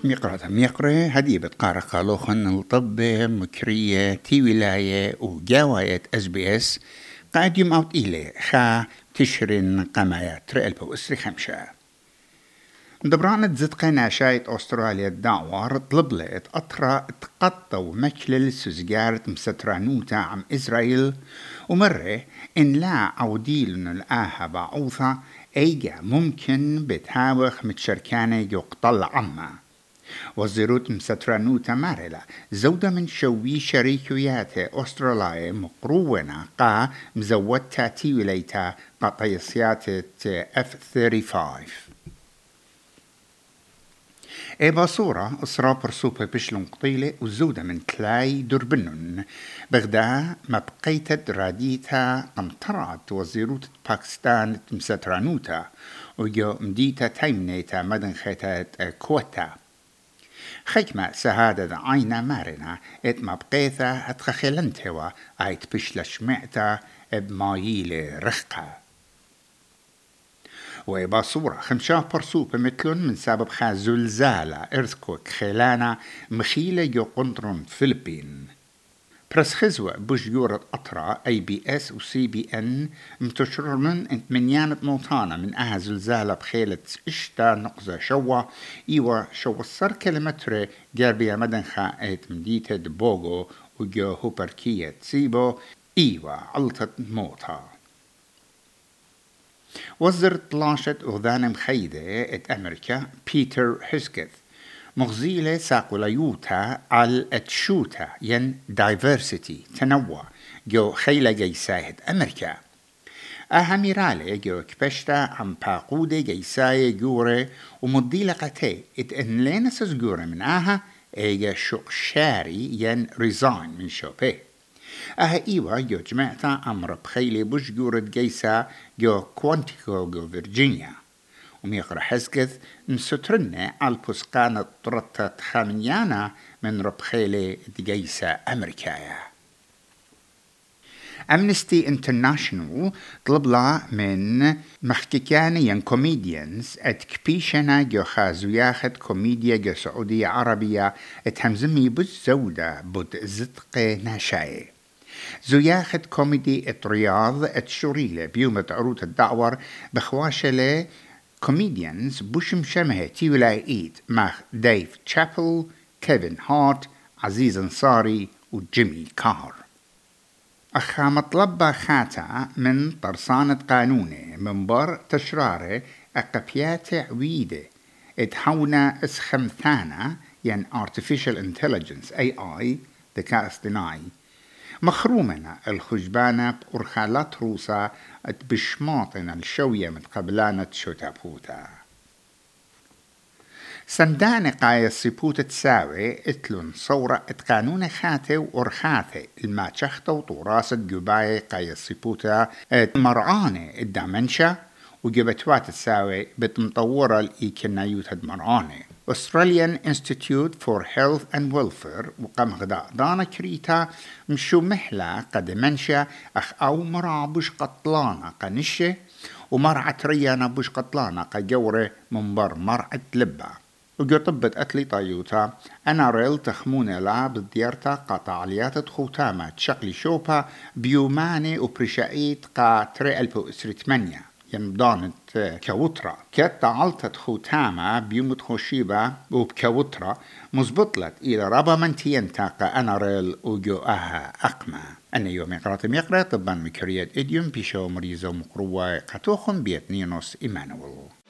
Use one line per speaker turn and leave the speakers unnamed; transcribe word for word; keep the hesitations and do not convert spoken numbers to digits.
ميقرة ميقرة هدي بتقارا قالوخن الطب مكرية تي ولاية وجاواية اس بي اس قاعد يوم اوت إلي خا تشرين قمايات رئل بوسري خمشة دبرانة زدقنا شايت أستراليا الدعوار طلب لت أطرا تقطو مكلل سزجارة مسترانوتا عم إسرائيل ومرة إن لا عوديلن الآها بعوثة أيجا ممكن بتهاوخ متشركانة يقتل عما وزيروت مسترانوتا مارلا زودة من شوي شريكيات أستراليا مقرونا قا مزود تاتي وليتا قطيسيات اف خمسة وثلاثين إبا صورة إصرا برسوبة بشلون قطيلة وزودة من تلاي دربنن بغدا ما بقيت راديتا قمطرات وزيروت باكستان مسترانوتا وجو مديتا تايمنيتا مدن خيتات كوتا خيكما سهادة عينا مارنا ات ما بقيتا اتخخلنتوا ايت بشلش معتا بمايلة رخقة ويبا صورة خمشا برسوبة مثلن من سبب خا زلزالة إرثكوك خيلانا مخيلة جو قنطرن فلبين برس خزوة بوش يورد أطرا اي بي اس و سي بي ان متشرمن انت من يانت موتانا من اها زلزالة بخيلة اشتا نقزة شوا ايوا شوا الصر كلمتر جاربيا مدن خا ايت مديتة دبوغو وجو هوبركية تسيبو ايوا علطة موتا وزر طلاشت أغذان مخيدة ات أمريكا بيتر هيسكث مغزيلة ساقوليوتا على اتشوتا ين diversity تنوع جو خيلة جيساية أمريكا أهميرالي جو كبشتا عم باقودة جيساية جورة ومضيلة قتي ات انلين سزجورة من آها ايجا شوق شاري ين ريزاين من شوبي أها إيوا جو جماعتا أمر بخيلي بوش جورة جيسا جو كوانتيكو جو فيرجينيا وميقرا حسكث نسترنا على البسقان الطرطة خامنيانا من ربخيلي جيسا أمريكايا أمنستي انترناشنال طلب لا من محكيكان ين كوميديانز ات كبيشنا جو خازو ياخد كوميديا جو سعودية عربية ات همزمي بوز زودة بود زدق ناشاي زياخد كوميدي ات رياض ات شوريلة بيومة عروض الدعور بخواشلة كوميديانز بوشم شمه تي ولاي ايد مع ديف تشابل كيفن هارت عزيز انصاري وجيمي كار أخا مطلبة خاتا من طرسانة قانوني من بر تشرارة أقبيات عويدة اتحونا اسخمثانا ين artificial intelligence إيه آي ذكاء اصطناعي مخرومنا الخجبانة بأرخالات روسا بشماطنا الشوية متقبلانة شوتابوتا سندان قاية السيبوت تساوي اتلون صورة اتقانون خاتي وارخاثي الما تشخطة وطوراسة جباية قاية السيبوتا مرعاني الدامنشا وجبتوات تساوي بتمطورة الإيكنايوت مرعاني Australian Institute for Health and Welfare وقام غداء دانا كريتا مشو محلا قد منشا أخ أو مرع بوش قطلانا قنشة ومرعة ريانا بوش قطلانا قجورة منبر مرعة لبا وجو طبت أتلي طايوتا أنا ريل تخمونة لا بالديارتا قاطع عليات تخوتاما تشقلي شوبا بيوماني وبرشاقيت قا تري ألبو إسري تمانية ينبضانت كوترا كات تعالتت خوتاما بيومت خوشيبا وبكوترا مزبطلت إلى رابا منتين تاقا أنا ريل وجو أها أقما أنا يوم يقرأت ميقرأ طبان مكريات إديوم بيشو مريزو مقروة قطوخن بيتنينوس إيمانويل